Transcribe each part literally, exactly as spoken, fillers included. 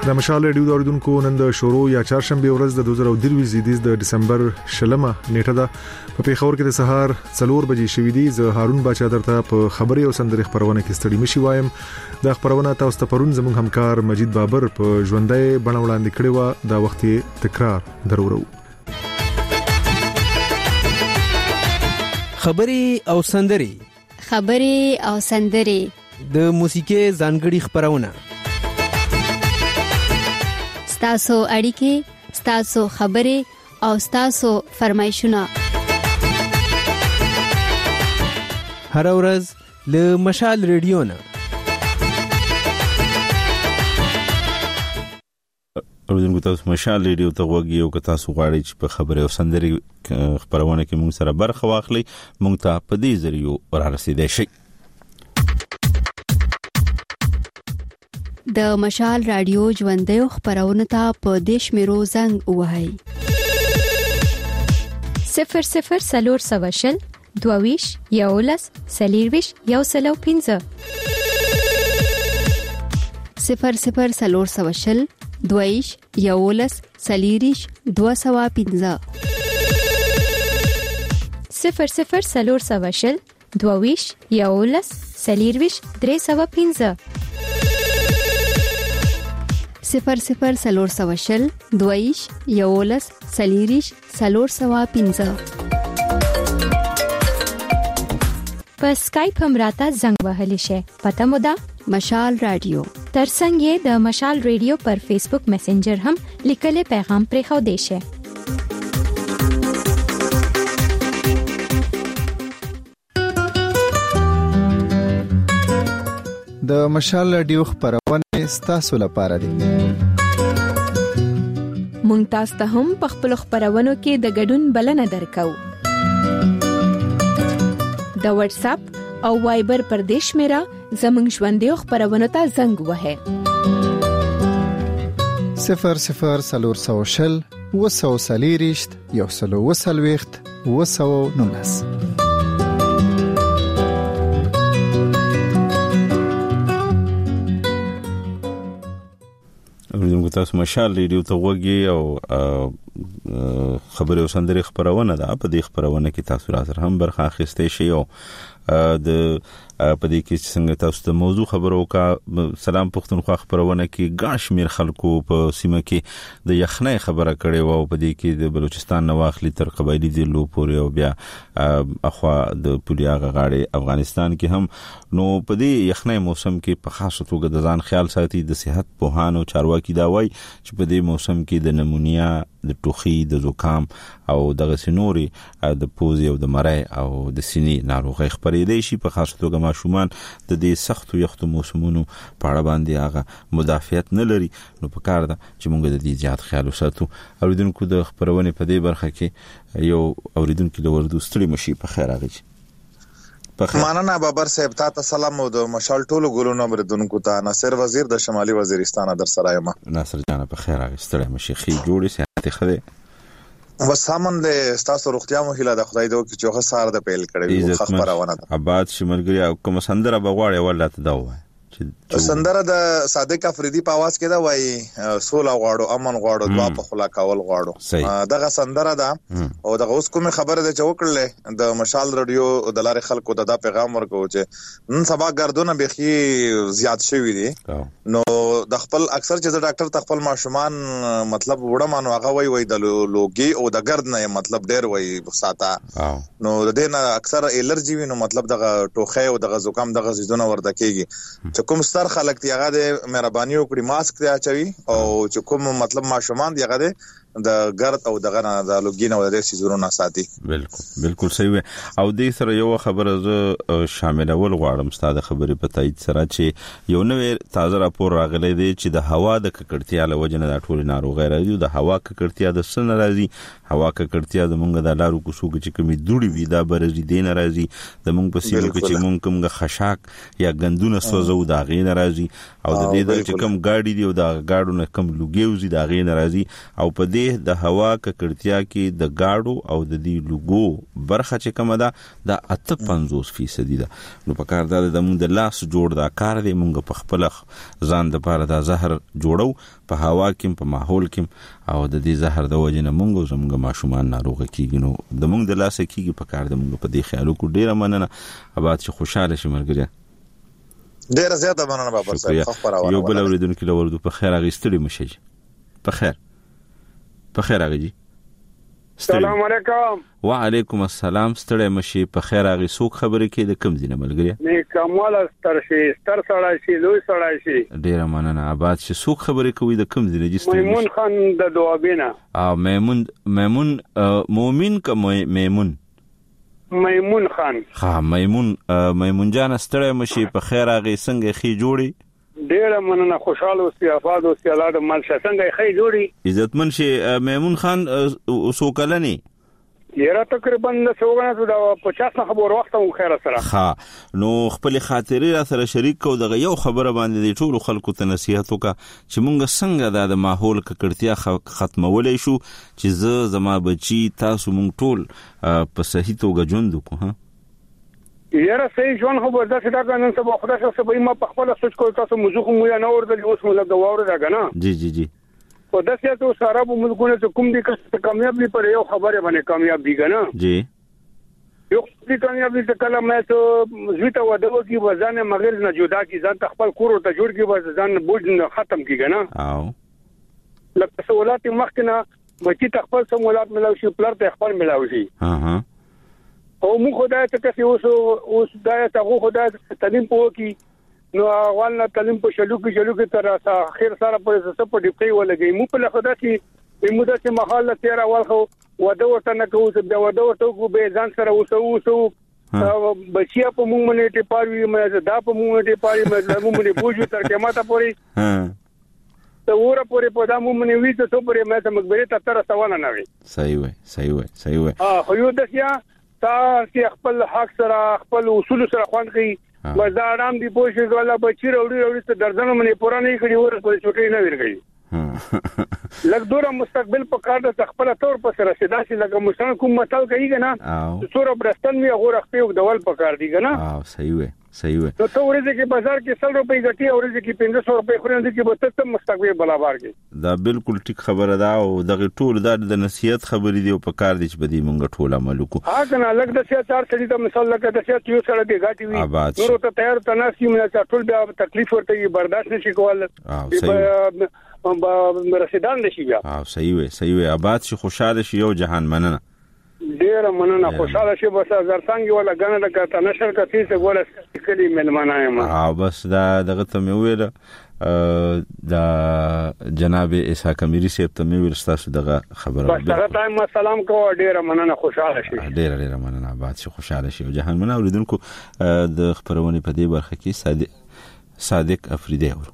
د مشال ریډیو د اوریدونکو نن د شروع یا چهارشنبه ورځ د دوه زره درویشت زیدیز د دسمبر شلمه نیټه ده. په پیښور کې د سهار څلور بجې شوې دي. زه هارون باچا درته په خبري او سندري خبرونه کې ستړي مشي وایم. د خبرونه تاسو ته پرون زموږ همکار مجید بابر په ژوندۍ بڼه وړاندې کړی و. دا وخت تکرار درورو. خبري او سندري خبري او سندري د موسیقي ځانګړي خبرونه ستاسو اړیکې، ستاسو خبرې او ستاسو فرمایشونه هر ورځ له مشال ریډیو نه. اوریدونکو تاسو مشال ریډیو ته وګورئ او که تاسو غواړئ چې په خبرې او سندري خبرونه کې موږ سره برخه واخلئ، موږ ته په دې ذریعہ ورسېدای شئ. د مشال رادیو ژوندۍ خبرونه ته په دیش میرو زنګ وهاي صفر صفر سلور سواشل دوویش یولس سلیرویش یو سلو پینزه صفر صفر سلور سواشل دوویش یولس سلیریش دو سوا پینزه صفر صفر سلور سواشل دوویش یولس سلیرویش درې سوا پینزه صفر صفر سلور سواشل دویش یولس سلیریش سلور سوا پینزه. په سکایپ هم راته زنګ وهلی شي. پته مو ده مشال رادیو. ترڅنګ یې د مشال ریډیو پر فیسبوک میسنجر هم لیکل پیغام پرې خو دی شي. د مشال رادیو خبرونه ستاسو لپاره دي. مونږ تاسو ته هم په خپل خبرونو کې د ګډون بلنه درکو. د واتس اپ او وایبر پر دیش میرا زمنګ ژوندۍ خبرونه ته زنګ وهه صفر صفر سلور سواشل وسو سلیریشت یو سلو وسلويخت وسو نونس. اوریدونکو تاسو مشال ریډیو ته وګورئ او خبري او سندري خبرونه ده. په دې خبرونه کې تاسو راځر هم برخه اخیستئ شئ او د په دې کې څنګه تاسو ته موضوع خبرو کا سلام پښتونخوا خبرونه کې غاش میر خلکو په سیمه کې د یخنۍ خبره کړې و او په دې کې د بلوچستان نواخلی تر قبایلی ضلعو پورې او بیا اخوا د پولیاغه غاړي افغانستان کې هم نو په دې یخنۍ موسم کې په خاصه توګه د ځان خیال ساتي. د صحت پوهانو چارواکي دا وایي چې په دې موسم کې د نمونیا، د ټوخي، د زکام او دغه سنوري د پوزي او د مرای او د سینې ناروغي خبرېدای شي. په خاصه توګه ماشومان د دې سختو یختو موسمونو په اړه باندې هغه مدافعت نه لري. نو په کار ده چې موږ د دې زیات خیال وساتو. اوریدونکو د خبرونه په دې برخه کې یو اوریدونکو د وردو ستړي مشي په خیر راغی. ماننا بابر صاحب ته سلام او د مشال ټولو ګلونو بردونکو ته ناصر وزیر د شمالي وزیرستان در سره یم. ناصر جان په خیر راغی. ستړي مشي خې جوړې سي خره وسامن د ستاسو روغتیا مو هیله د خدای دوه چې هغه سار د پیل کړی و خبرونه ده. آباد شملګری او کوم سندره بغواړي ولته دا وای سندره د صادق افریدی په आवाज کې دا وای سولا غواړو، امن غواړو، دعا په خلا کول غواړو. دغه سندره ده او دغه اوس کومه خبره ده چې وکړلې د مشال رادیو د لارې خلکو ته دا پیغام ورکو چې نن سبا ګردونه بخي زیات شوی دي. نو د خپل اکثر چې د ډاکټر تخپل ماشومان مطلب وړه مانو هغه وای وای د لوګي او د ګرد نه مطلب ډیر وای ساته. نو د دې نه اکثر الرجی وي نو مطلب دغه ټوخه او دغه زکام دغه زیدونه ورته کیږي. کوم ستر خلک دی هغه د مهرباني وکړي ماسک ته اچوي او چې کوم مطلب ماشومان دی هغه د ګرد او دغه نه د لوګین او د سيزورونو ساتي. بالکل بالکل صحیح. او دې سره یو خبره ز شاملول غواړم ستاسو خبرې په تایید سره چې یو نوې تازه راپور راغلی دی چې د هوا د ککړتیا له وجې نه د ټول ناروغي راځي. د هوا ککړتیا د سن راځي. هوا ککړتیا د مونږ د لارو کوڅو کې چې کومې دوړې وي دا برزي دین راځي. د مونږ په سیمو کې چې مونږ کوم خشاک یا غندونه سوزو دا غي ناراضي او د دې د چې کوم ګاډي دی او دا ګاډو نه کوم لوګیوزي دا غي ناراضي او په دې کې د هوا ککړتیا کې د گاډو او د دې لوګو برخه چې کومه ده د اته پنځوس فیصد ده. نو په کار ده د موږ د لاس جوړ دا کار دی موږ په خپل ځان د پاره د زهر جوړو په هوا کې په ماحول کې او د دې زهر د وجې نه موږ زموږ ماشومان ناروغ کیږي. نو د موږ د لاس کیږي په کار د موږ په دې خیالو کو ډیره مننه اباد چې خوشاله شي مرګري. ډیر زیاته مننه بابا صاحب خبره یو بل اوریدونکو له ورته په خیر اغستړي مشي په خیر په خیر اغجی. السلام علیکم. وعلیکم السلام. ستړی مشي په خیر اغي سوق خبرې کې د کم دینه ملګری نه کمال ستر شي ستر سړی شي لوی سړی شي. ډیر مننه اباد چې سوق خبرې کوي د کم دینه جستې میمون خان د دوابینا. ا میمون میمون مومن ک میمون میمون خان. ها میمون میمون جان ستړی مشي په خیر اغي څنګه خي جوړي ډیر مننه خوشاله اوسې آباد اوسې الله د مال څنګه خي جوړي عزتمن شي. میمون خان وسوکلنی یره تقریبا څوګنه د پچاس نه خبر وخت مو خیر سره. ها نو خپل خاطرې را سره شریک کو دغه یو خبره باندې د ټولو خلکو ته نصيحت وکړه چې مونږ څنګه د ماحول ککړتیا ختمولای شو چې زه زما بچي تاسو مونږ ټول په صحیح توګه ژوند وکړو. ها یاره صحیح ژوند خو به ځکه دا کنه سبا خدای څخه به ما په خپل سوچ کوم تاسو موضوع مو یا نه ورته اوس مو لګ واور دا کنه. جی جی جی په داسې تو سره په ملکونو ته کوم دي چې کامیاب دي پر یو خبره باندې کامیاب دي کنه. جی یو دې کامیاب دي چې کله مې ته زویته ودو کی وزن مغرب نه جدا کی ځان تخپل کور ته جوړ کی وزن بوج ختم کی کنه. او لکه سوالات مخکنه بچی تخپل سمولات ملاوي شي پلر ته خپل ملاوي شي. ها ها او مو خدای ته چې اوس اوس دای ته خدای تعلیم پوه کی نو اول تعلیم په شلو کې شلو کې تر اخر سره په څه په ډیپټي ولګي مو په لخوا چې موږ د محل تیر اول خو وده ورته نه کوو چې د وده ورته کو به ځان سره وسو وسو بچیا په موږ باندې ټی پاروي مې دا په موږ باندې پاري مې موږ باندې بوجو تر کې ماته پوري ته ور پوري په دا موږ باندې وی ته څو پوري مې ته مګبري ته تر سوال نه وي. صحیح وي صحیح وي صحیح وي. ها خو یو دسیا تا چې خپل حق سره خپل اصول سره خوان کوي وزا آرام دی پوښي ولا بچی وروړي وروړي ته درځنه منې پورانه کړي ور په چټي نه ورګي لکه دوره مستقبل په کار د خپل تور په سره سدا سي لکه مشان کوم متل کوي کنه څوره برستن می غوړ خپل ډول په کار دی کنه. اه صحیح وي صحیح وي. نو ته ورته کې بازار کې سل روپۍ غټي او ورته کې پنځه سو روپۍ خوري چې به ته مستقبل بلابار کې دا بالکل ټیک خبره ده او دغه ټول د نصيحت خبرې دی او په کار دي چې بدی مونږ ټول عمل وکړو. ها کنه لکه د څه چار سړي ته مثال لکه د څه یو سره دی غټي وي نور ته تیار تناسي مې ټول بیا تکلیف ورته برداشت نشي کول. اه صحیح به رسیدان نشي بیا. اه صحیح وي صحیح وي. آباد شي خوشاله شي یو جهان مننه. ډیر مننه خوشاله شي بس زرڅنګ ولا غنه د کته نشر کتی څه ګوله کلی ملمانه یم. اه بس دا دغه ته مې ویل دا جناب عیسی کمیری صاحب ته مې ویل تاسو دغه خبره بس هغه ټایم سلام کوه ډیر مننه خوشاله شي. ډیر ډیر مننه آباد شي خوشاله شي جهان مننه. اوریدونکو د خبرونه په دې برخه کې صادق صادق افریدی اور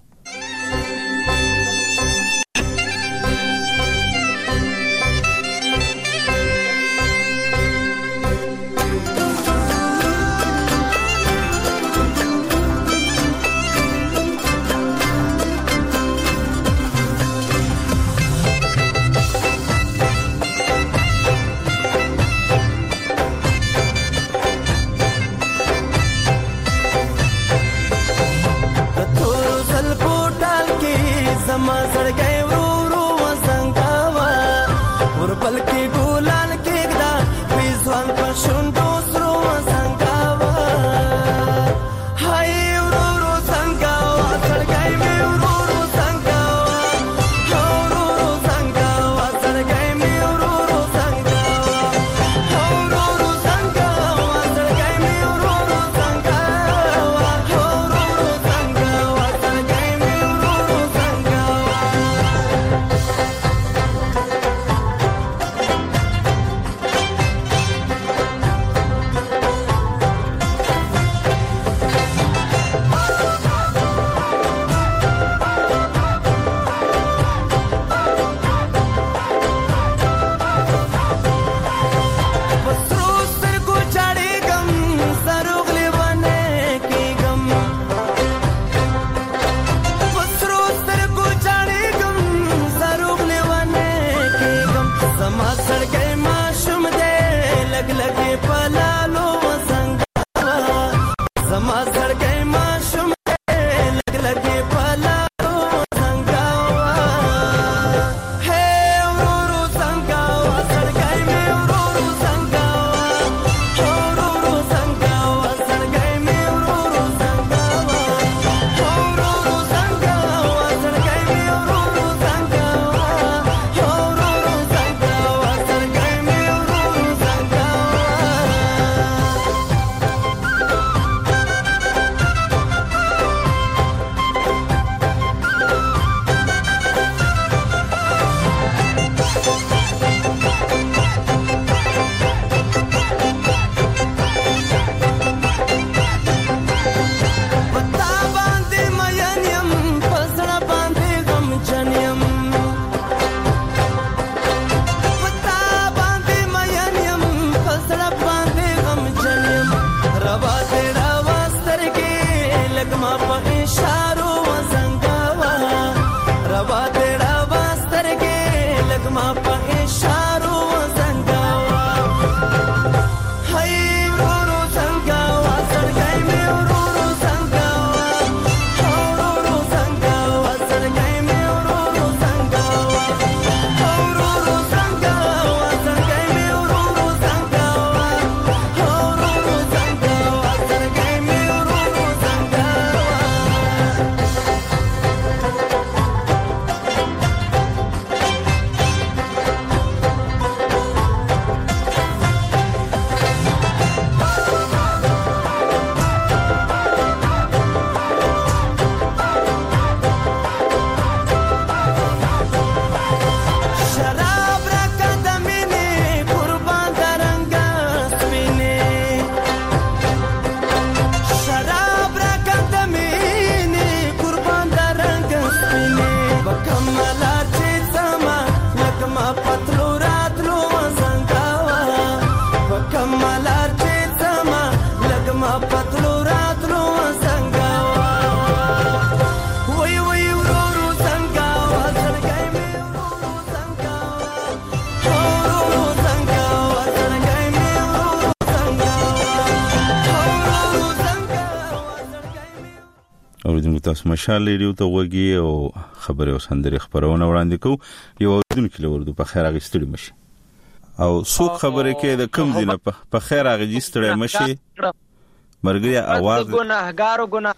اوریدونکو تاسو مشال ریډیو ته وګورئ او خبري او سندري خبرونه وړاندې کوو. یو اوریدونکو لورد په خیر اغستړي مشي او څوک خبره کې د کم دینه په خیر اغستړي مشي مرګري आवाज ګناهګارو ګناه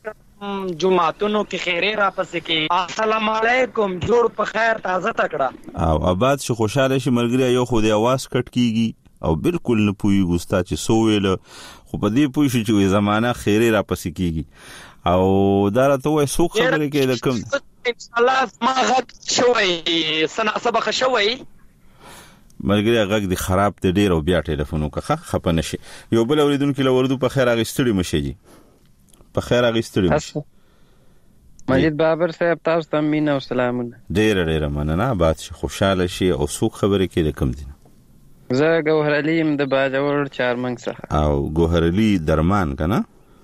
جمعتونو کې خیره را پسې کې السلام علیکم جوړ په خیر تازه تکړه او آباد شي خوشاله شي مرګري یو خو د आवाज کټ کیږي او بالکل نه پوي ګستا چې سو ویل خو په دې پوي شي چې زمانہ خیره را پسې کیږي او دا راته وای څوک خبره کې د کم ان شاء الله ما غږ شوي سنا سبق شوي مرګري غږ دي خراب ته ډیر او بیا ټلیفون وکړه خپه نشي. یو بل اوریدونکو لوردو په خیر اغستړي مشي جی په خیر اغستړي مشي. مجید بابر صاحب تاسو ته مینا او سلامونه. ډیر ډیر مننه باد شي خوشاله شي او څوک خبره کې د کم دي. زه ګوهر علي ام د باجوړ چارمنګ څخه. او ګوهر علي درمان کنه؟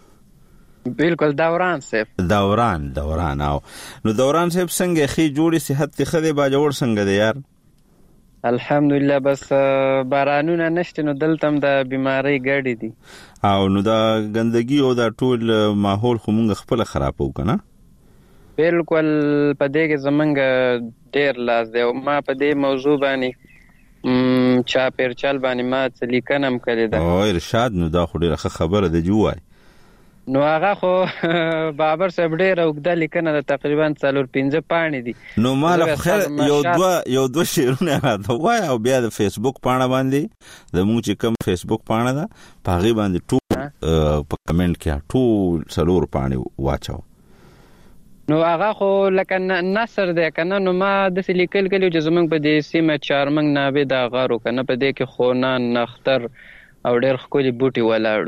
بالکل دوران صاحب. دوران دوران او نو دوران صاحب څنګه خې جوړي صحت ته خدي باجوړ څنګه دی یار؟ الحمدلله بس بارانونه نشته نو دلته هم د بیماری ګړې دي او نو دا ګندګي او دا ټول ماحول خو مونږ خپل خرابو کنه. بالکل په دې کې زمونږ ډیر لاس دی او ما په دې موضوع باندې چا پرچل باندې ما څه لیکنم کړی دا. او ارشاد نو دا خو ډیره خبره ده جوای. نو هغه خو بابر صاحب ډیر اوږده لیکنه ده تقریبا څلور پنځه پاڼې دي. نو مال خیر یو دوه یو دوه شعرونه راته وای او بیا د فیسبوک پاڼه باندې د مونږ چې کوم فیسبوک پاڼه ده پاغي باندې ټول په کمنټ کې ټول څلور پاڼې واچو. نو هغه خو لکه نصر دی کنه نو ما د لیکل کلیو چې زمونږ په دې سیمه چارمنګ ناوې دا غارو کنه په دې کې خونان نختر او ډېر ښکلي بوټي ولاړو.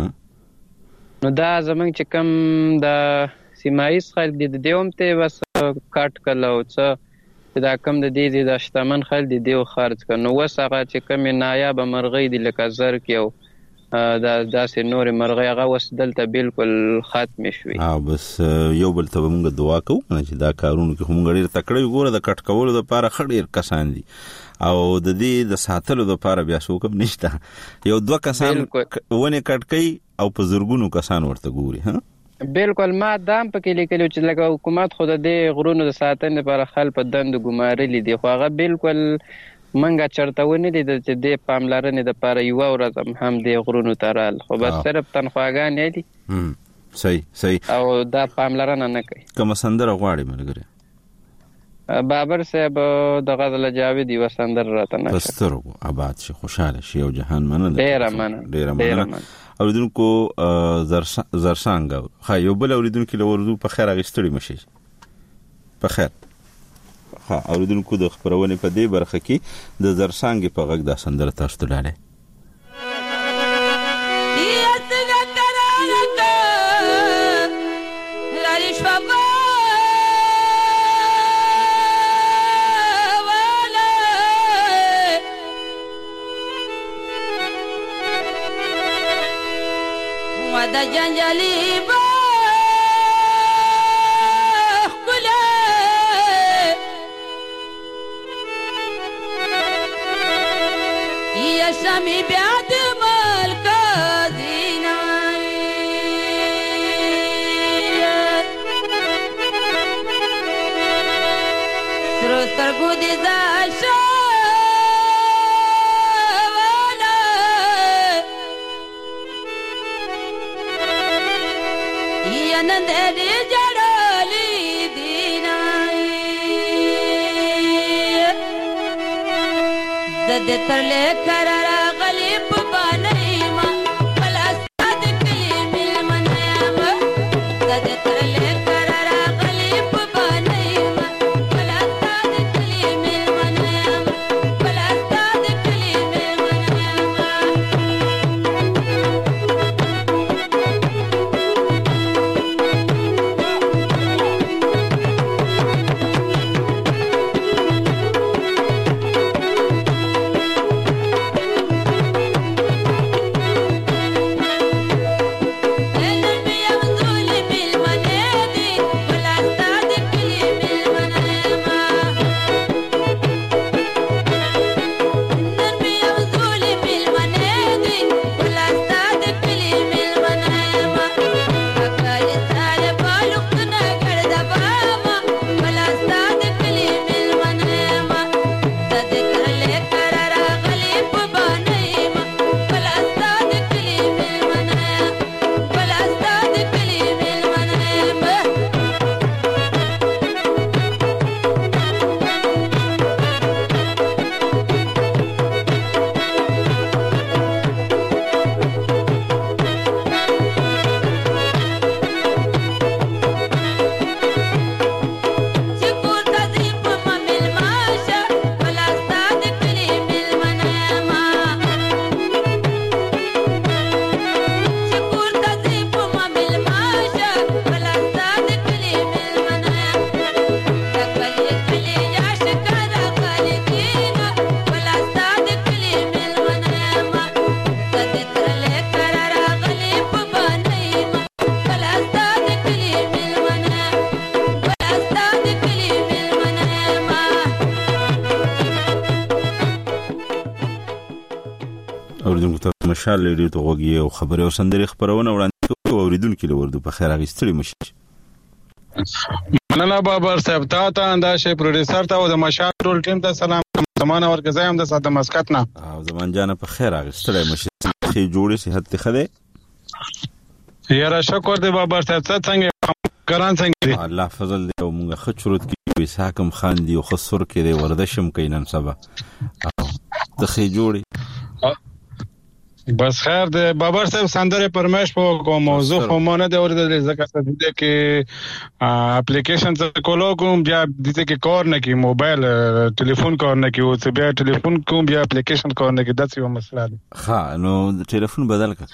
نو دا زمونږ چې کوم د سیمایي خلک دي د دې هم ته بس کټ کله او څه دا کم د دې د شتمن خلک دي دیو خرج کړي. نو وس هغه چې کوم نایاب مرغۍ دي لکه زر کې او دا داسې نور مرغۍ هغه وس دلته بالکل ختم شوي. ها بس یو بل ته موږ دعا کوو چې دا کارونه کې موږ ډېر تکړه ګوره د کټ کولو لپاره خډیر کسان دي او د دې د ساتلو لپاره بیا څوک نشته. یو دوه کسان ونه کټ کوي او په زرګونو کسان ورته ګوري. ها بالکل ما دام پکې لیکلو چې لکه حکومت خو د دې غرونو د ساتنې لپاره خلک په دند ګمارلي دي خو هغه بالکل منګه چرته ونی دي چې د پاملرنې لپاره یو ورځ هم د غرونو ترال خو بس صرف تنخواګانې دي. هم صحیح صحیح او دا پاملرنه نه کوي. کوم سندره غواړي ملګری؟ بابر صاحب د غزل جاوید یو سندر راته نه پسترغو آباد شي خوشاله شي او جهان مننه ډیر مننه ډیر مننه. اوریدونکو زرسانګ خا یو بل اوریدونکو لوردو په خیر اغستړي مشي په خیر. ها اوریدونکو د خبرونه په دې برخه کې د زرسانګ په غږ د سندره تاسو ته لاله da janjali ba kula ya shami biad mal kadina sro sargu de dasha nandere jarali dinai dad tarle karara ghalib banaima bala sad kalimil manama dad tarle karara ghalib banaima bala sad kalimil manama bala sad kalimil manama اوریدونکو ته مشال ریډیو ته وګورئ او خبري او سندري خبرونه وړاندې کوي. اوریدونکو له وردو په خیر اغستړي مشي. مننه بابر صاحب ته ته انداشه پروډوسر ته او د مشال ټول ټیم ته سلام. زمانه ورګزای هم د ساده مسکت نه او زمان جان په خیر اغستړي مشي. خې جوړې صحت ته خده یاره شکر دی بابر صاحب څنګه ګران څنګه الله فضل دی او موږ خچروت کې وساکم خان دی او خسر کې دی وردشم کینن سبا د خې جوړې بس خیر دی بابر صاحب سندره پرمش په کوم موضوع خو مونږ نه دی اوریدل ځکه څه دي کې اپلیکیشن څه کولو کوم بیا د دې کې کار نه کی موبایل ټلیفون کار نه کی او څه بیا ټلیفون کوم بیا اپلیکیشن کار نه کی دا څه مسله ده. ها نو ټلیفون بدل کړه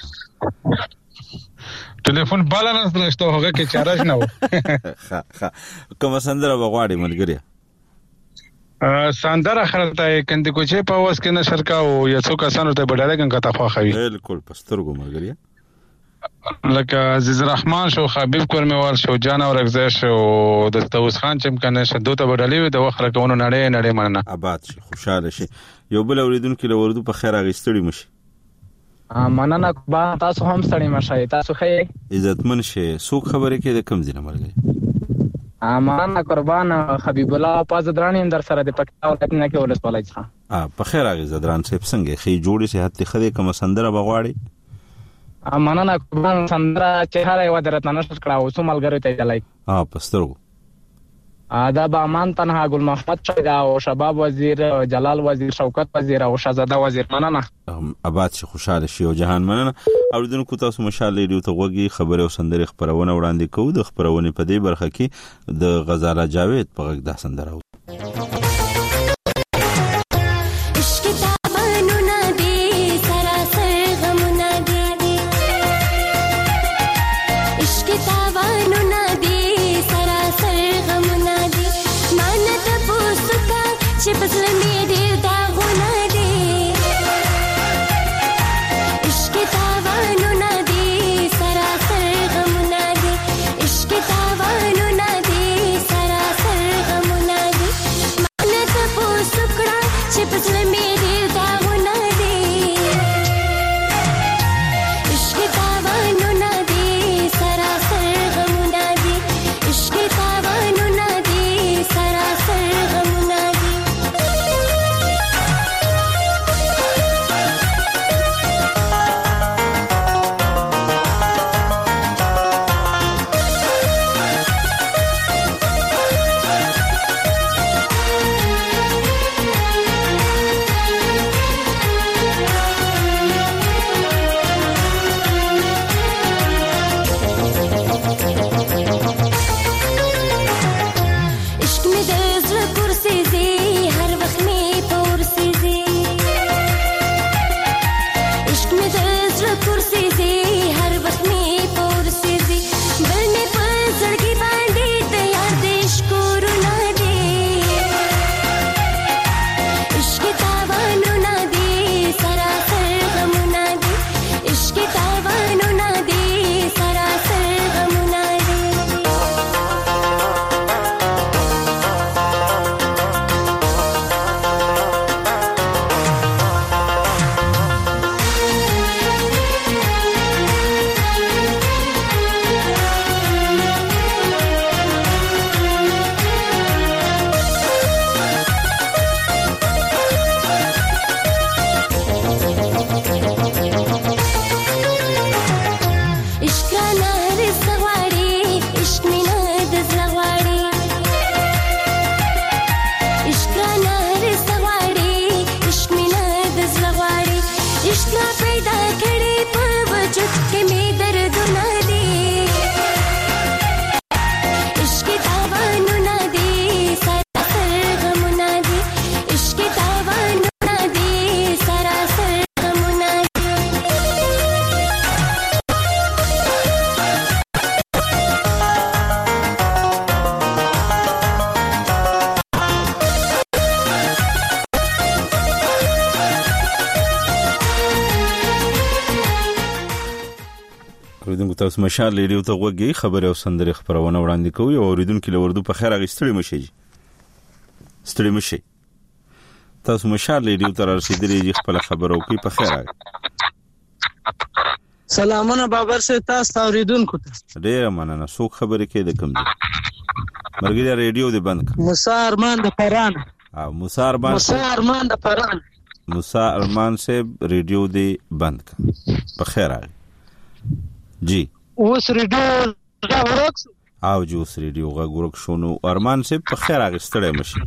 ټلیفون بالانس نشته هغه کې چارج نه و. ها ها کوم سندره بغواړي ملګری ساندره خرته کندې کوچې په واس کې نشر کا او یا څو کسانو ته بداله کنه تا خو خوي بالکل پسترګو ملګری لکه عزیز الرحمن شو حبیب کورموال شو جان اور اگزا شو د توس خان چم کنه شدو ته بدلې د وخره کوونو نړۍ نړۍ مننه آباد شي خوشاله شي. یو بل اوریدونکو له وردو په خیر اغستړي مشي. مننه با تاسو هم ستړي مشي. تاسو خې عزتمن شي سو خبره کې د کم ځنه ملګری مننه قربان حبیب الله پازدرانی در سره د پکتاو لکنه کې ولس پالای ښه ا په خیر هغه زدران صاحب څنګه خې جوړې صحت ته خدي کوم سندره بغواړي مننه قربان سندره چې هر یو درته نشر کړه او سمال غره ته لای ا پسترو آداب امان تنها ګل محمد شایدا او شباب وزیر جلال وزیر شوکت وزیر او شهزاده وزیر مننه آباد شي خوشاله شي او جهان مننه. اوریدونکو تاسو مشال ریډیو ته وګورئ خبره او سندري خبرونه وړاندې کوو. د خبرونه په دې برخه کې د غزاله جاوید په غږ د سندره اوریدونکو تاسو مشال ریډیو ته وګورئ خبره او سندري خبرونه وړاندې کوي. او اوریدونکو له وردو په خیر اغستړي مشي ستړي مشي تاسو مشال ریډیو تر رسیدلې خپل خبرو کې په خیر راغلی. سلامونه بابر سه تاسو اوریدونکو ته. ډیر مننه. څوک خبرې کې د کوم دی؟ مرګي ریډیو دې بند کړه. موسی ارمان د پران. ها موسی ارمان. موسی ارمان د پران. موسی ارمان سے ریډیو دې بند کړه. په خیر راغلی. جی اوس ریډیو دا ورکس او جو اوس ریډیو غا ورک شونو ارمان سے په خیر راغستړې مشي.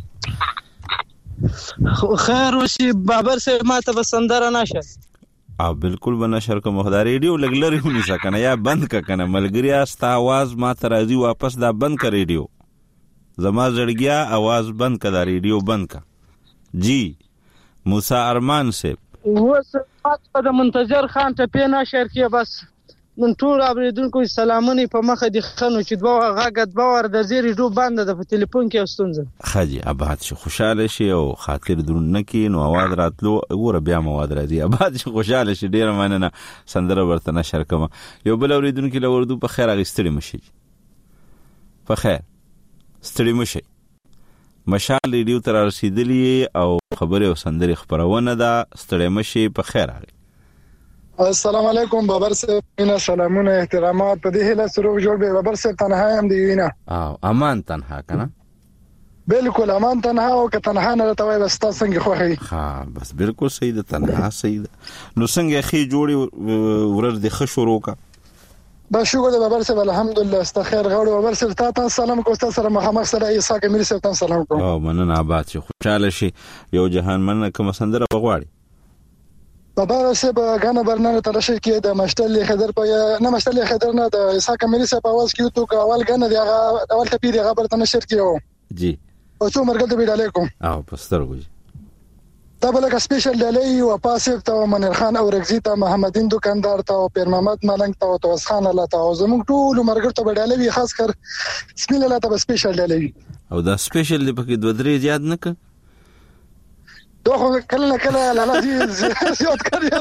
خیر وشي بابر سه ماته بسندره نشه. او بالکل بنشر کوم خدای ریډیو لګلری ونی سکنه یا بند ک کنه ملګری استا आवाज ما ته راځي واپس دا بند ک ریډیو زما زړګیا आवाज بند ک دا ریډیو بند ک. جی موسی ارمان سے وس پات د منتظر خان ته پینا شهر کې بس من ټول اوریدونکو سلامونه په مخه دي خنو چې دوه غاګد باور د زیری ډو بند د ټلیفون کې استونزه خاجي اباد شي خوشاله شي او خاطر درون نکي نو आवाज راتلو وګوره بیا مواد راځي اباد شي خوشاله شي. ډیر مننه سندره ورته نشر کوم. یو بل اوریدونکو له وردو په خیر اغستړي مشي. په خیر ستړي مشي. مشال ریډیو تر رسیدلی او خبره او سندره خبرونه ده. ستړي مشي. په خیر راغلی. السلام علیکم بابر صاحب. مینا سلامونه احترامات. په دې هله سروغ جوړ به بابر صاحب تنها هم دی وینا. او امان تنها کنه. بالکل امان تنها او که تنها نه توي بس تاسو څنګه خوخي. ها بس بالکل صحیح ده. تنها صحیح ده. نو څنګه خي جوړي ورر د خشورو کا. بس شکر ده بابر صاحب الحمدلله استخير غوړو بابر صاحب تاسو سلام کو تاسو سره مخامخ سره ایسا کې مې سره تاسو سلام کوم. او مننه آباد شي خوشاله شي. یو جهان مننه کوم سندره بغواړي. بابا صاحب غانا برنامه ترشي کې د مشتل خضر په نه مشتل خضر نه د ایسا کې مې سره په आवाज کې تو اول غانا دی اول ټپی دی خبر ته نشر کیو. جی او څو مرګ ته ویل علیکم. او پسترګو جی دا بل کا سپیشل ډالۍ او پاسف ته منیر خان او رغزی ته محمدین دکاندار ته او پیر محمد ملنګ ته او توس خان الله ته او زموږ ټول مرګ ته ډالۍ خاص کر بسم الله ته سپیشل ډالۍ. او دا سپیشل دی پکې دوه درې زیات نه ک دوه کله کله لاله دي زیات کړی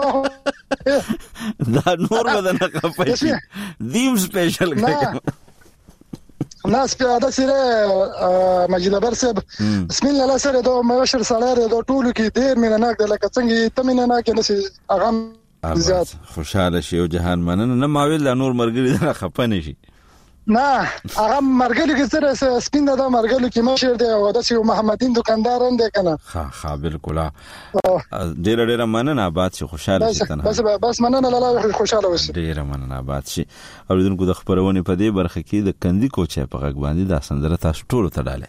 دا نور بدن کپای دیم سپیشل کړی ناس په اده سره مجید بر صاحب بسم الله سره دوه مباشر سره دوه ټولو کې ډیر مینه ناک د لکه څنګه ته مینه ناک نشي هغه زیات خوشاله شي او جهان مننه نه ماویل نور مرګري نه خپنه شي. نه هغه مرګلو کې سره سپین دا مرګلو کې مشر دی او د سیو محمدین دکاندار هم دی کنه. ها ها بالکل. ډیر ډیر مننه آباد شي خوشاله شي. تنه بس بس مننه لاله خوشاله وشي. ډیر مننه آباد شي. اوریدونکو د خبرونه په دې برخه کې د کندي کوچه په غږ باندې د سندره تاسو ټول ته ډاله.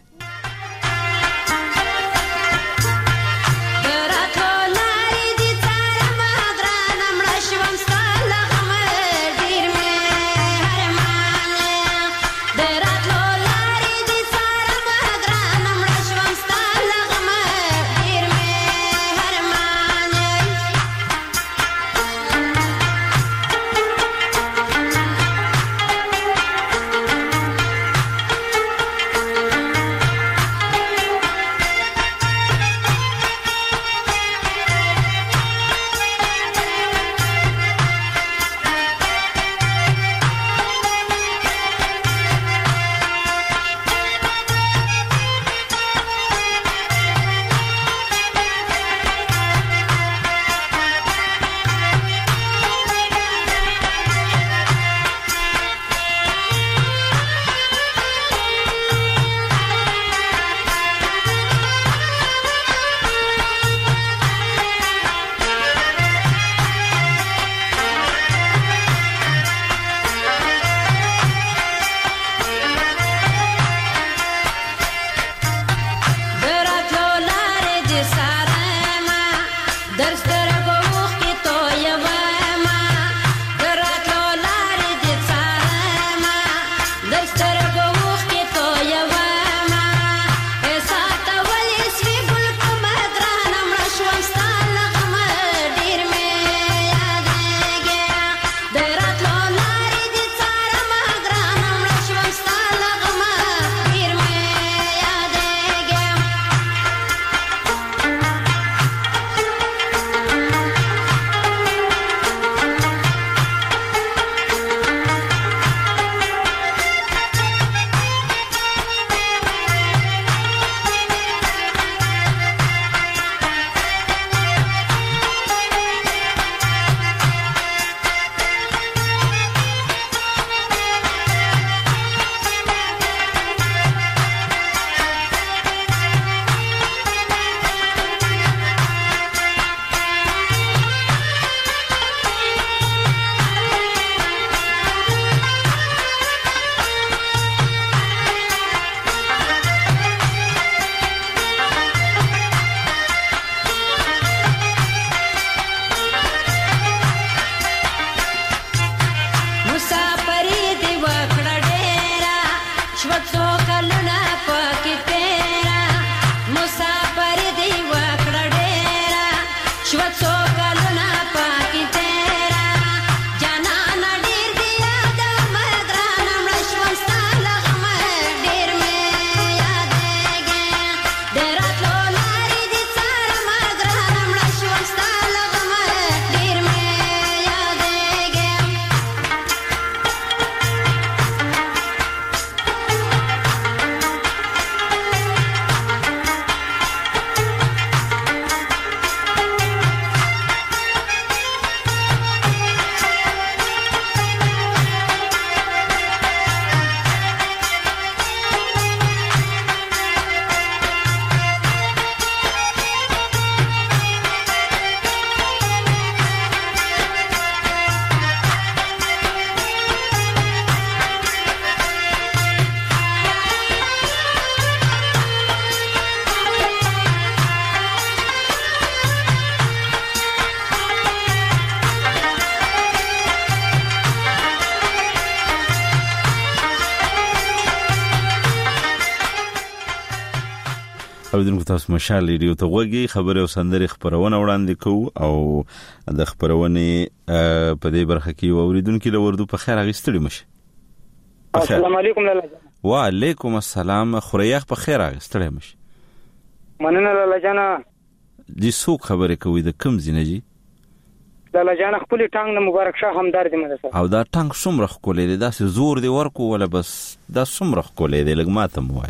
اوریدونکو تاسو مشال ریډیو ته وګورئ خبره او سندري خبرونه وړاندې کوو او د خبرونه په دې برخه کې اوریدونکو له وردو په خیر اغستړي مشه. السلام علیکم لاله جان. وعلیکم السلام خریخ په خیر اغستړي مشه. مننه لاله جان. دې څوک خبره کوي د کم زینجی؟ لاله جان خپل ټانګ نه مبارک شاه همدار دې مده. او دا ټانګ څومره خولې دی داسې زور دی ورکو ولا بس دا څومره خولې دی لګ ماته مو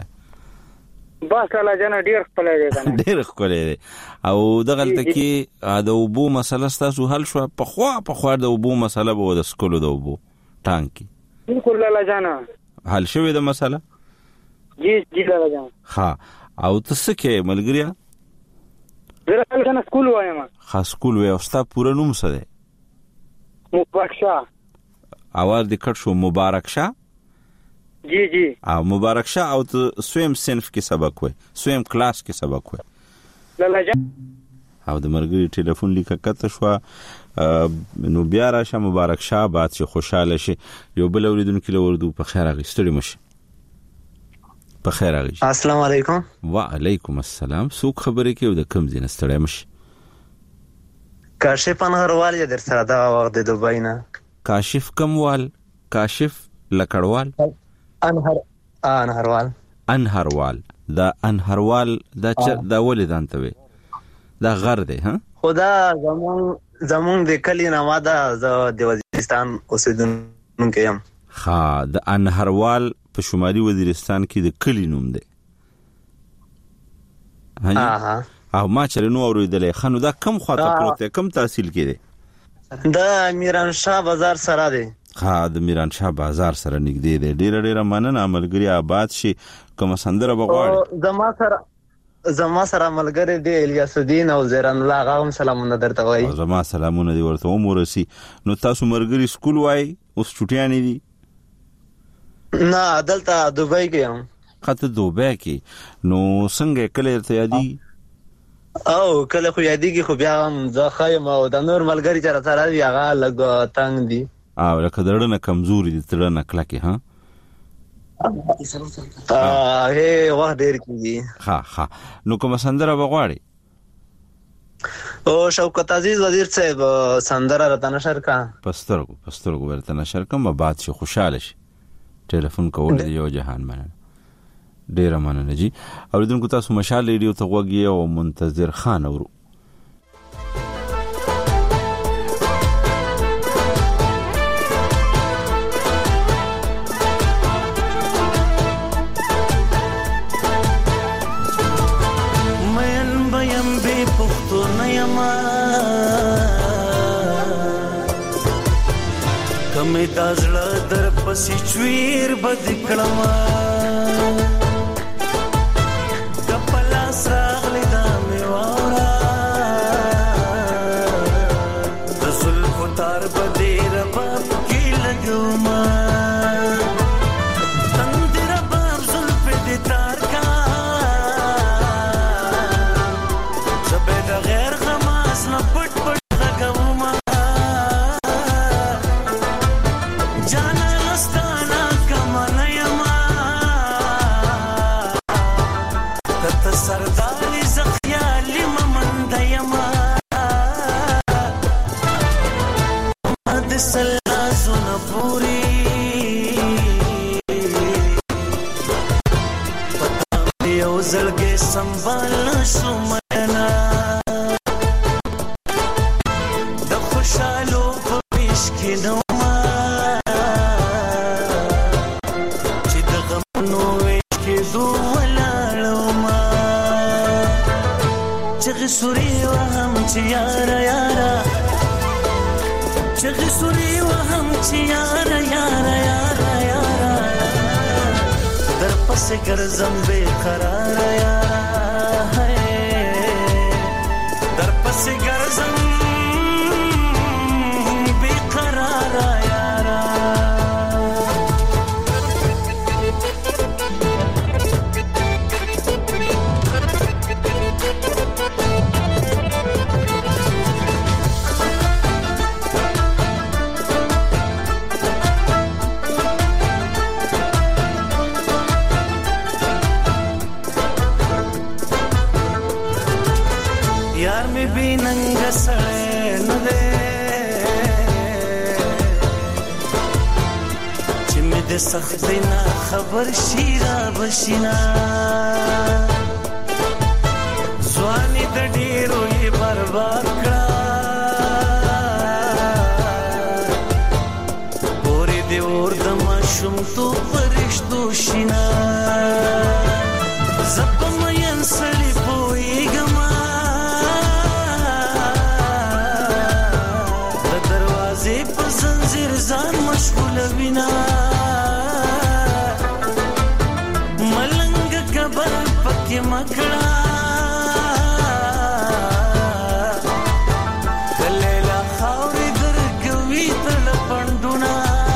بس لاله جان ډیر خپلې دی کنه ډیر خپلې دی او دغلته کې د وبو مسله تاسو حل شو په خوا په خوا د وبو مسله به د سکولو د وبو ټانکی بالکل لاله جان حل شوې د مسله جی جی لاله جان. ها او تاسو کې ملګریا زه لاله جان سکول وایم. خاص سکول وای او ستا پوره نوم څه دی؟ مبارک شاه. اول د کټ شو مبارک شاه. جی جی. او مبارک شاه او ته سویم صنف کې سبق وای سویم کلاس کې سبق وای لاله جان. او د مرګري ټلیفون لیکه کته شو نو بیا راشه مبارک شاه باد چې خوشاله شي یو بل اوریدونکو له وردو په خیر اغستړي مشه. په خیر اغی. السلام علیکم. وعلیکم السلام. څوک خبرې کوي د کم زین ستړی مشه؟ کاشف انهروال یا در سره دا وخت د دوبۍ نه. کاشف کموال کاشف لکړوال انهر انهروال انهروال دا انهروال دا چر دا ولې دانته وي دا غر دی ها خدا زمون زمون د کلی نامه دا د وزیرستان اوسیدونکو یم. ها د انهروال په شمالي وزیرستان کې د کلی نوم دی. ها او ما چر نو اوریدلې خنو دا کم خواته پروت کم تحصیل کړي دا میران شاه بازار سره دی. ها د میران شاه بازار سره نږدې دی. ډیر ډیر مننه عملګری آباد شي کوم سندره بغواړي. زما سره زما سره عملګری دی الیاس الدین او زیران الله غوم سلامونه درته وای. زما سلامونه دی ورته ومورسي. نو تاسو مرګری سکول وای اوس چټیانی دي؟ نه دلته دوبۍ کې یم. خاطر دوبۍ کې نو څنګه کله ته یادي؟ او کله خو یادېږي خو بیا هم زه خایم او د نور ملګری چې راته دی هغه لږ تنګ دي او لکه دړنه کمزوري دي تړنه کلکې ها هه وخت ډېر کېږي. ها ها نو کومه سندره بغواړي؟ او شوکت عزیز وزیر صاحب سندره راته نشر کا. پسترګو پسترګو ورته نشر کوم بعد شي خوشاله شي. ټلیفون کول دی یو جهان مننه. ډیر مننه جی. اوریدونکو تاسو مشال ریډیو ته وګورئ او منتظر خان اورو. مین بیم بی پختو نیما کمی دازړه در پسې چویر بد کړما Jana lastana kama na yama د سلازونه پوری پتا یو زړګي سنبال شو منا د خوشالو په پیش کې نو ما چې د غمونو وېش کې دوه ما چې سوري وهم چې یارا یارا چې سوري وهم چې یارا یارا یارا یارا در پس ګرځم بے قرار یارا در پس ګرځم بے قرار یارا ننګ سړی نه دی چې مې د سختۍ نه خبر شي را بشینا ځواني د ډېرو یې برباد کړه پورې دې اور د ماشومتوب په رشتو شینا زه په مین سړي پوهېږم ځان مشغول وینا ملنګ کبر پکې مکړه کلیلا خاورې درګوي تل پندونه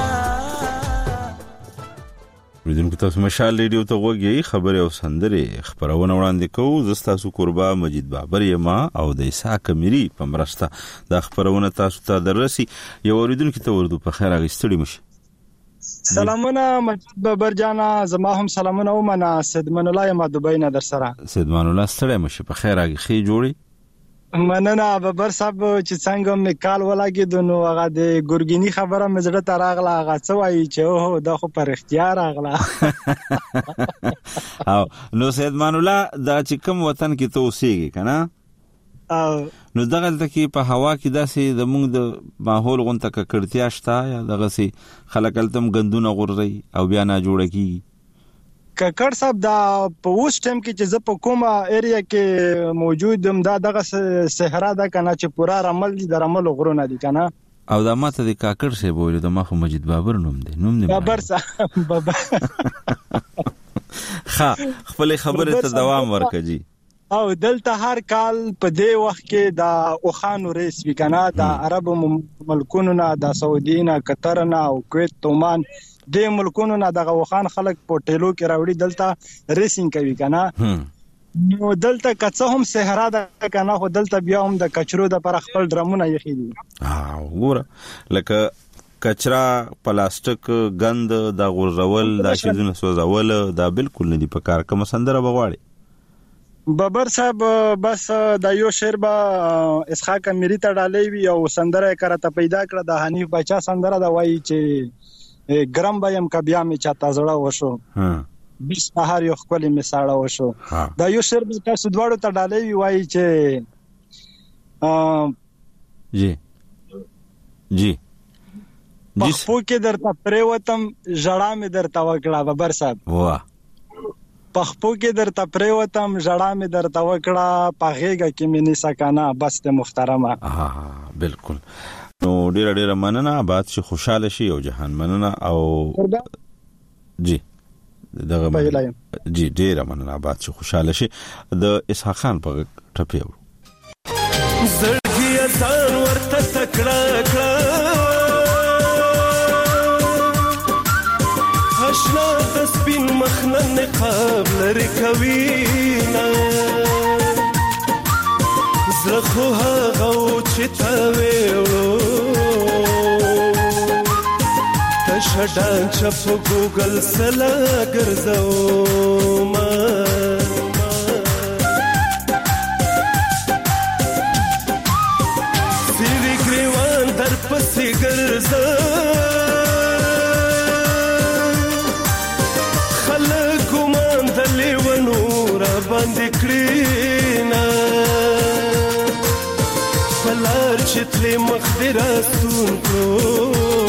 ودونکو تاسو مشال ریډیو ته وګورئ خبره او سندره خبرونه وړاندې کوو زستا سو قربا مجید بابر یما او د عیسی کمیری په مرسته د خبرونه تاسو ته دررسي یو ورودونکو ته ورده په خیر اغستړي مشه سلامونه مجید بابر جانا زما هم سلامونه او منا سیدمان الله ما دوبۍ نه در سره سیدمان الله ستړي مشه په خیر اغي خي جوړي مننه بابر صاحب چې څنګه مې کال ولاګید نو هغه د ګورګینی خبره مې زړه ته راغله هغه څه وایي چې اوه دا خو پر اختیار راغله او نو سیدمان الله دا چې کوم وطن کې ته اوسېږي کنه او نو دغه تلته په هوا کې داسې د موږ د ماحول غونته ککړتیا شته یا دغه سي خلک التم غندونه غورځي او بیا نه جوړ کی ککړ صاحب دا په اوس ټیم کې چې زه په کومه ایریا کې موجود یم دا دغه صحرا ده کنه چې پورا رمل دي د رمل غرونه دي کنه او دا ماته د کاکړ سه بوله د مخ مجید بابر نوم دی نوم دی بابر صاحب بابا خا خپل خبره ته دوام ورکړي او دلته هر کال په دې وخت کې دا اوخانو ریس وی کنه دا عرب ملکونو نه د سعودي نه قطر نه او کویت تومان د ملکونو نه دغه وخان خلک په ټیلو کې راوړي دلته ریسینګ کوي کنه نو دلته کڅه هم صحرا ده کنه خو دلته بیا هم د کچرو د پر خپل ډرمونه یخي دي اه وګوره لکه کچرا پلاستیک غند د غورځول د شیدونه سوځول دا بالکل نه دی په کار کوم سندره بغواړي بابر صاحب بس د یو شعر با اسحاق امیری ته ډالې وی او سندره کرته پیدا کړه د حنیف بچا سندره دا وایي چې ګرام بایم کبیا می چاته زړه وشو ها بیس بهار یو خپل می ساړه وشو دا یو شعر به تاسو دواړو ته ډالې وی وایي چې جی جی پخپو کې درته پریوتم ژړا می درته وکړه بابر صاحب واه پخپو کې درته پریوتم ژړا می درته وکړه پغېګه کې می نسا کنه بس ته محترمه ها بالکل نو ډیر ډیر مننه آباد شي خوشاله شي او جهان مننه او جی دغه جی ډیر مننه آباد شي خوشاله شي د اسحاق خان په ټپي و زړګي ځان ورته تکړه کړه حشنا د سپین مخنه نقاب لري کوينا زړه خو هغه چې تا وېړو تشډان چپ ګوګل سلا ګرځو ما سیوی ګریوان در پسې ګرځه خلک ګمان د لیونو را باندې کړي نه په لار چې تلې مخ دې راستون کړو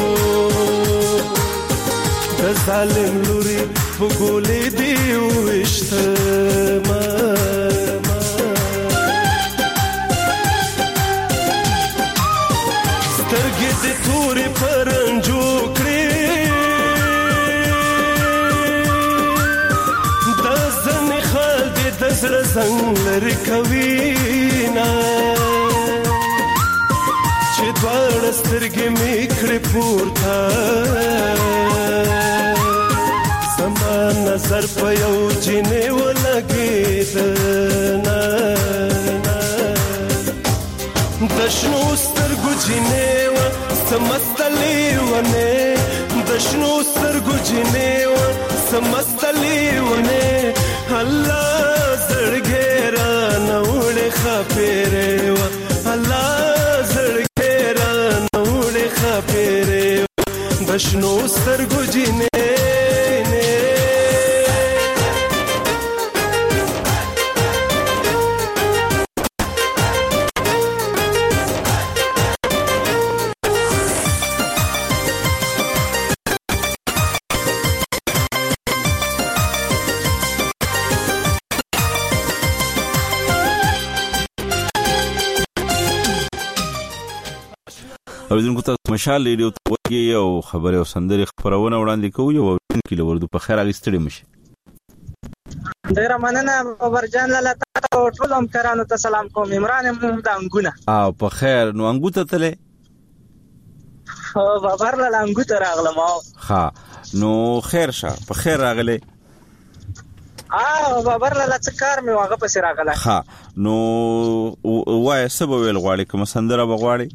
د ظالم لوري په ګولې دې وویشتمه سترګې دې تورې پرنجو کړې د ځنې خال دې د زړه زنګ لرې کوي نه چې دواړه سترګې مې کړې پورته زما نظر په یو جینې ولګېده نه د شنو سترګو جینې وه څه مسته لیونې د شنو سترګو جینې وه څه مسته لیونې الله زړګې رانه وړې ښاپېرې وه الله زړګې رانه وړې ښاپېرې وه د شنو سترګو جینې اوریدونکو ته مشال ریډیو ته وګورئ او خبري او سندري خبرونه وړاندې کوو یو اوریدونکو لوردو په خیر اغستړي مشه ډیر مننه خبرجان لاله تاسو ټول هم کرانو ته سلام کوم عمران هم د انګونه او په خیر نو انګوته تله او بابر لاله انګوته راغلم ها نو خیر شه په خیر راغله اه بابر لاله څه کار مې واغه پسې راغله ها نو وای سبب ویل غواړي کوم سندره بغواړي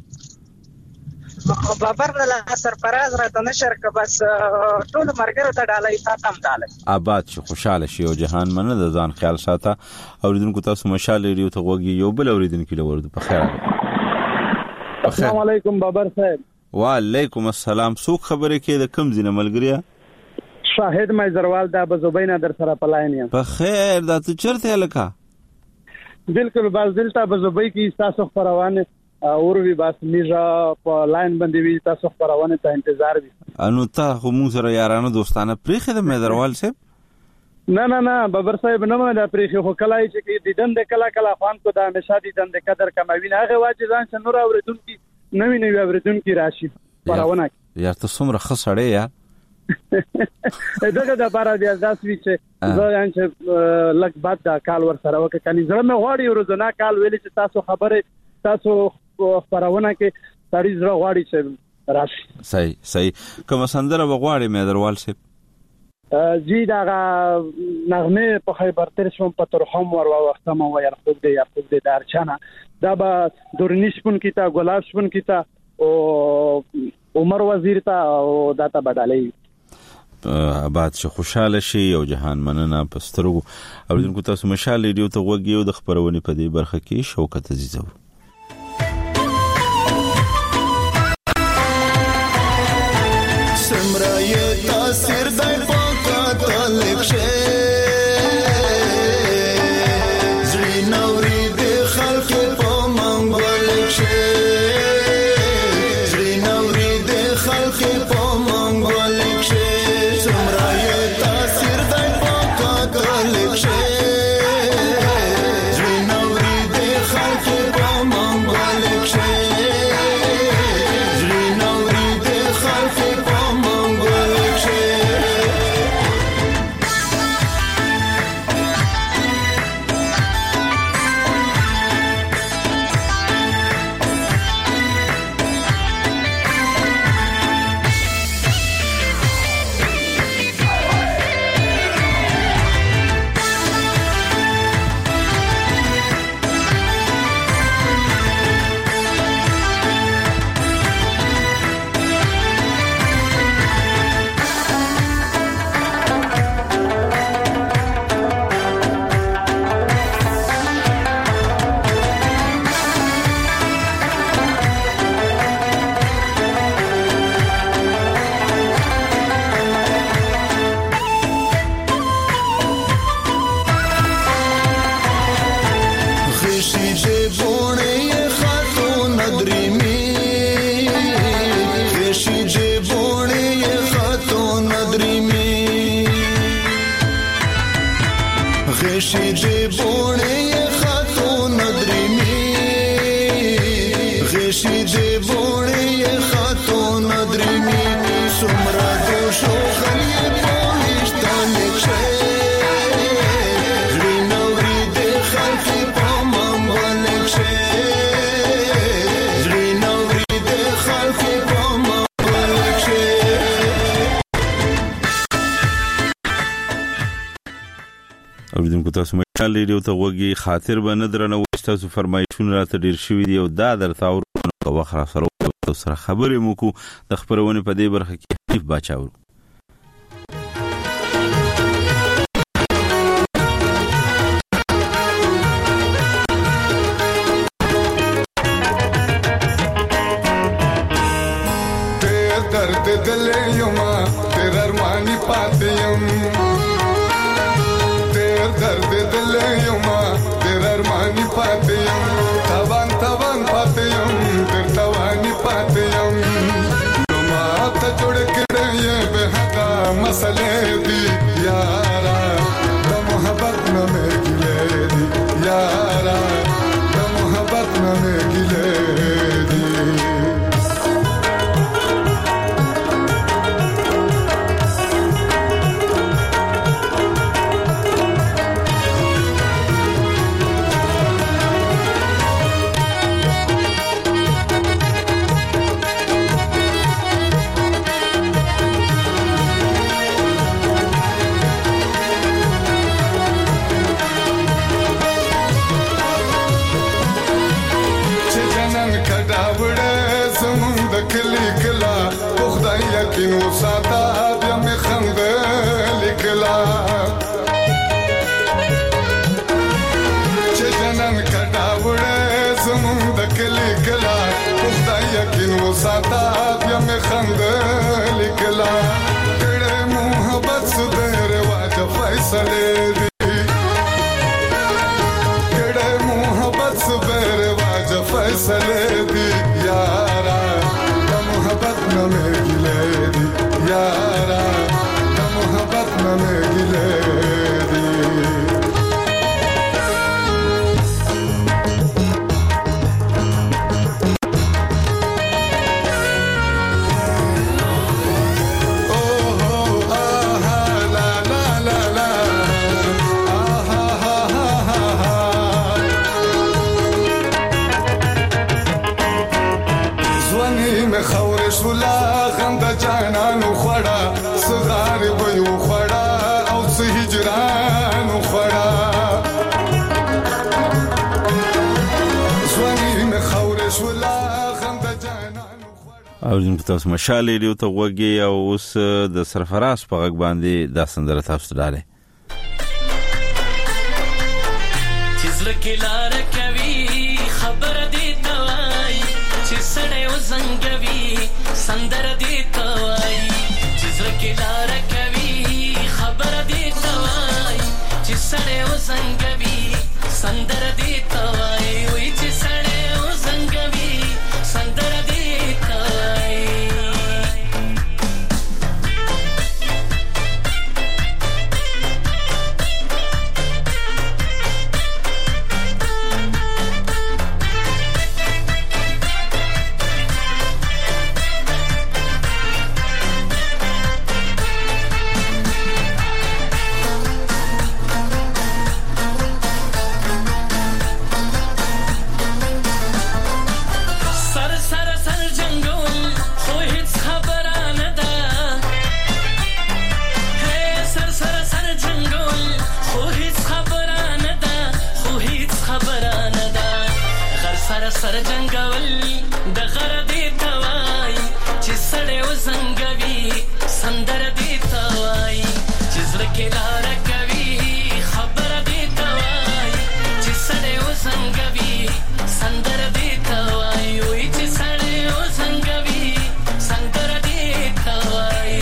بابر لاله سرفراز راته نشر ک بس ټول مرګره ته ډالۍ تاسو هم ډالۍ آباد شي خوشاله شي او جهان منه د ځان خیال ساته اوریدونکو تاسو مشال ریډیو ته وګورئ یو بل اوریدونکو لورد په خیر السلام علیکم بابر صاحب وعلیکم السلام څوک خبره کې د کم زینه ملګریه شاهد مې زروال د ابوزبینا در سره پلاین یم په خیر دا ته چرته لکه بالکل باز دلته ابوزبی کې تاسو خبروانه اور وی باس میجا په لاین باندې وی تاسو خبرونه ته انتظار دي انو ته همو سره یارانه دوستانه پریخه د مېدروال صاحب نه نه نه بابر صاحب نه مې دا پریخه خو کلای چې دیدن د کلا کلا خوان کو د همیشه دیدن د قدر کموي نه هغه واجب ځان شنو اوریدونکو نوې نوې اوریدونکو راشي خبرونه یا ته څومره خسړې یا دغه د بارا بیا داس وی چې زه ان چې لک بعد دا کال ور سره وکړ کني زړه مې غواړي ورځنا کال ویل چې تاسو خبره تاسو خبرونه کې تاریخ را غواړي چې راشي صحیح صحیح کوم سندره بغواړي مې دروال صاحب جی دا نغمه په خیبر تر شوم په ترحم ور وخت ما وير خود دې یا خود دې دارچانا دا به دورنیش پون کیتا ګلاب شپون کیتا او عمر وزیر تا او داتا بدالي آباد شي خوشاله شي او جهان مننه پسترو اوریدونکو تاسو مشال ریډیو ته وګورئ د خبرونه په دې برخه کې شوکت عزیزو سمرایه تاثیر دای پاکا طالب شه زړی نوري د خلق په منګول شه زړی نوري د خلق په منګول شه سمرایه تاثیر دای پاکا طالب شه زړی نوري د خلق په غشي دې بوڼې خاتون درمي غشي دې بوڼې خاتون درمي سمرا دې شو خلې پوښتنه نکشه زړینوري دې خلک په مامل نکشه زړینوري دې خلک په مامل نکشه. اوریدونکو تاسو مشال ریډیو ته وګي خاطر به نه درنه تاسو فرمایشونه راته ډیر شوي دي او دا درته اورونه کوه خلاص سره خبرې مو کو د خبرونه په دې برخه کې حنیف باچاور تیر درد دل یوما تیر ارمانی پاتیم درد دل یوما در ارمانی پاتیم توان توان پاتیم در توانی پاتیم یوما تا جوڑ کڑے یہ بے حقا مسئلے دی یارا دا محبت نمے گلے دی یارا دا محبت نمے گلے دی. کلی کلا خدای یقین وساته بیا می خندل کلا چې جنن کډا وړه زمون د کلی کلا خدای یقین وساته بیا می خندل کلا کړه محبت سره رواج فیصله دی کړه محبت سره رواج فیصله دی یارا محبت نمے گلے دی یارا محبت نمے گلے دی. خورشولا غند جانانو خړه صغار ويو خړه او سه هجرانو خړه زونی مې خورشولا غند جانانو خړه. اوریدونکو تاسو مشال ریډیو ته وګي او اوس د سرفراز په غږ باندې دا سندره تاسو ته ډاله چې زړه لار کوي خبر دي توای چې سړی وزنګوي سندر دی توای چې زړه لار کوي خبر دی توای چې سړی وزنګوي سندر دی توای وای چې سړی وزنګوي سندر دی توای. سر جنگول د غر دی توای چې سړی وزنګوي سندر دی توای چې زړه لار کوي خبر دی توای چې سړی وزنګوي سندر دی توای وای چې سړی وزنګوي سندر دی توای.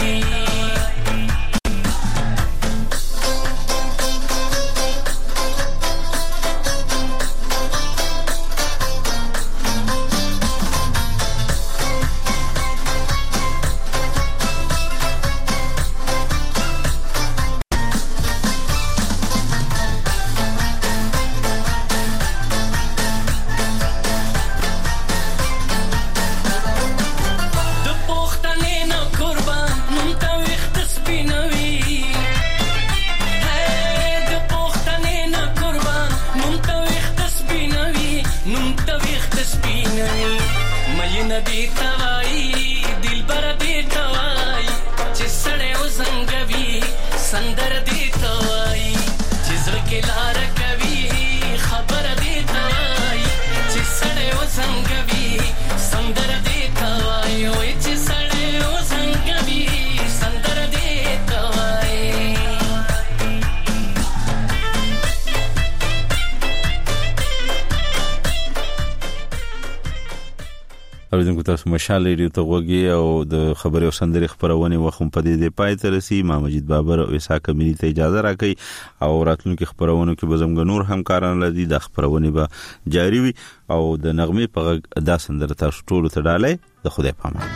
مين دي توای دل بر دي توای چې سړې او زنګوي سندر دي توای چې زړه کې لار کوي خبر دي توای چې سړې او زنګوي سندر دي توای او چې سړې او زنګوي سندر دي توای اوریدونکو تاسو مشال ریډیو ته وګورئ او د خبري او سندري خبرونه وخت په دې د پای تر سي ما مجید بابر او اسحاق ملي ته اجازه راکړي او راتلونکو خبرونو کې به زموږ نور همکاران لدی د خبرونه به جاری وي او د نغمه په دا سندره تاسو ټول ته ډالې د خدای پامان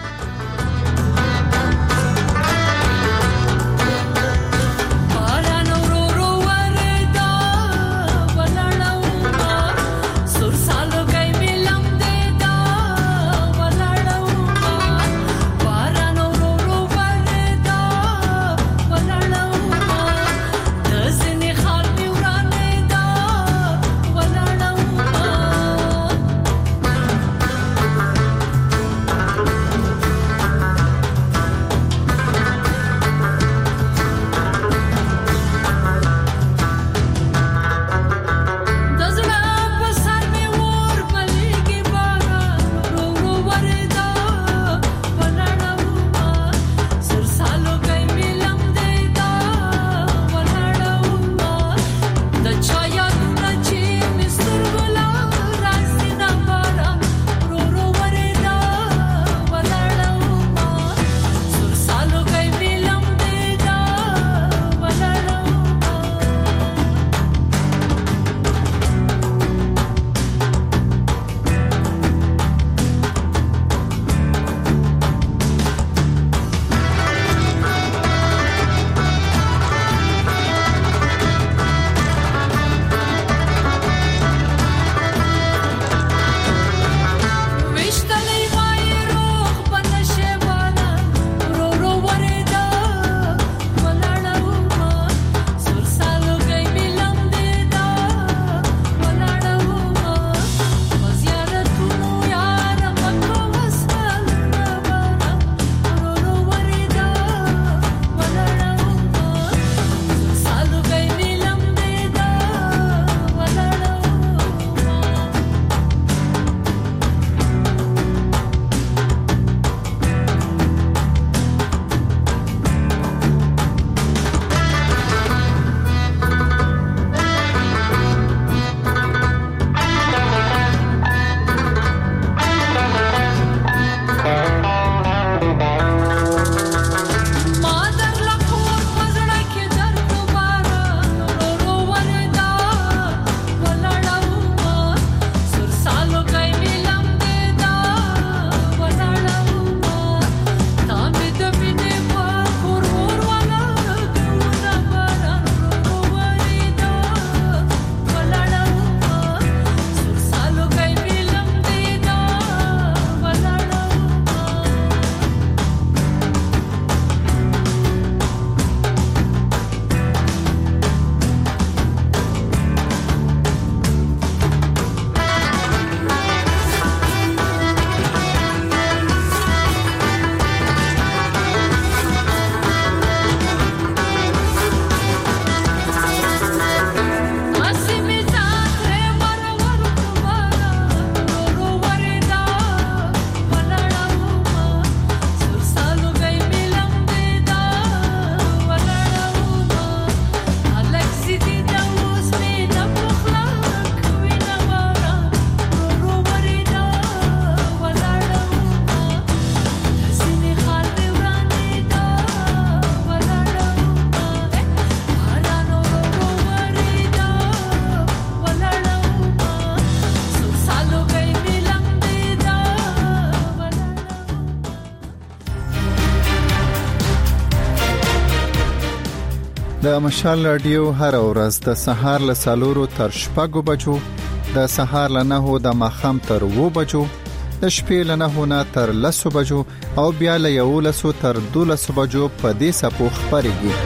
د مشال رادیو هر ورځ د سهار له سالورو تر شپږو بجو د سهار له نهو د ماخام تر و بجو د شپې له نهو نه تر لسو بجو او بیا له یولسو تر دولسو بجو په دې سپو خبرېږي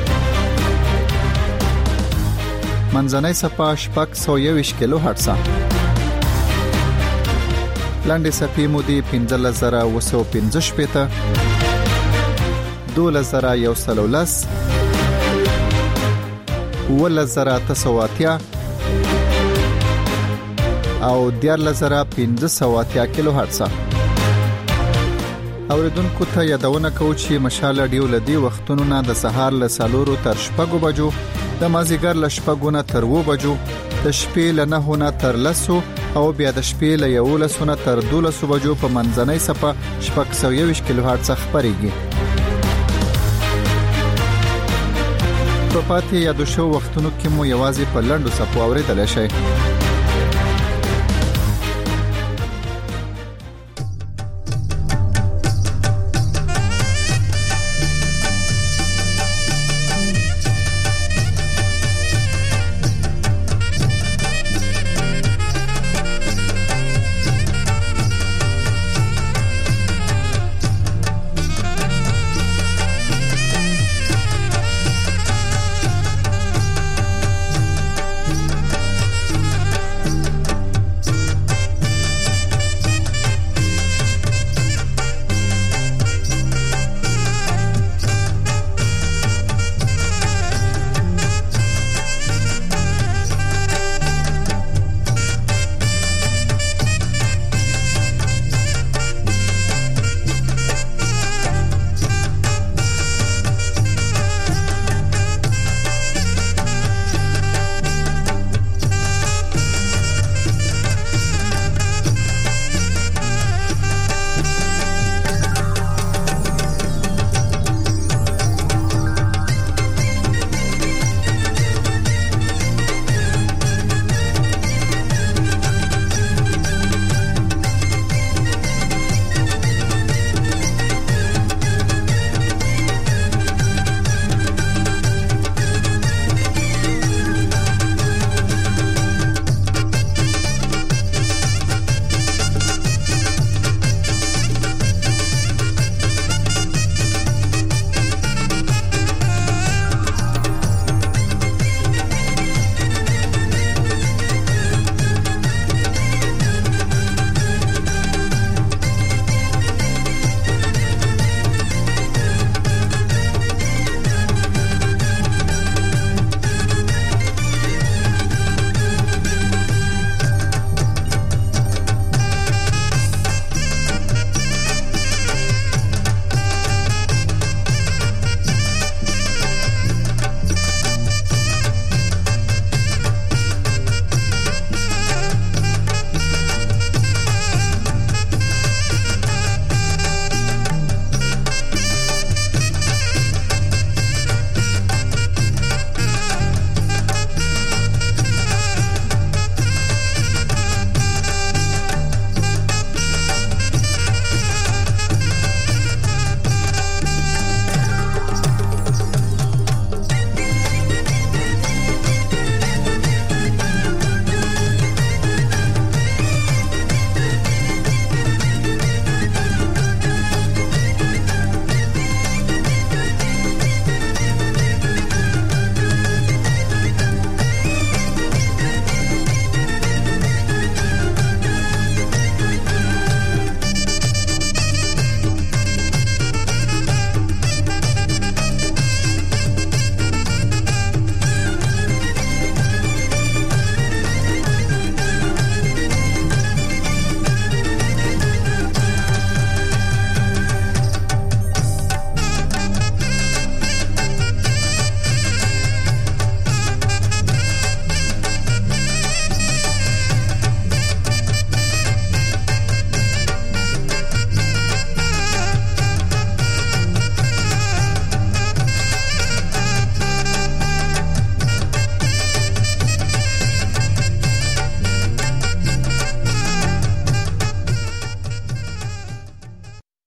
منځنۍ سپا شپږ سوه یوویشت کیلو هرتز لاندې صفي مودي پنځه زره وسو پنځه شپته دوله زره یو سل ولس وله زره تسواتیا او دیارله زره پنځه سواتیا کیلو هرتز. اوریدونکو ته یادونه کوم چې مشال رادیو لدی وختونو نه د سهار له سالورو تر شپږو بجو، د مازیګر له شپږو نه تر و بجو، د شپې له نهو نه تر لسو او بیا د شپې له یولسو نه تر دولسو بجو په منځنۍ صفه شپږ سوه یوویشت کیلو هرتز خبريږي. په پاتې یادو شو وختونو کې مو یوازې په لنډو صفو اوریدل شي.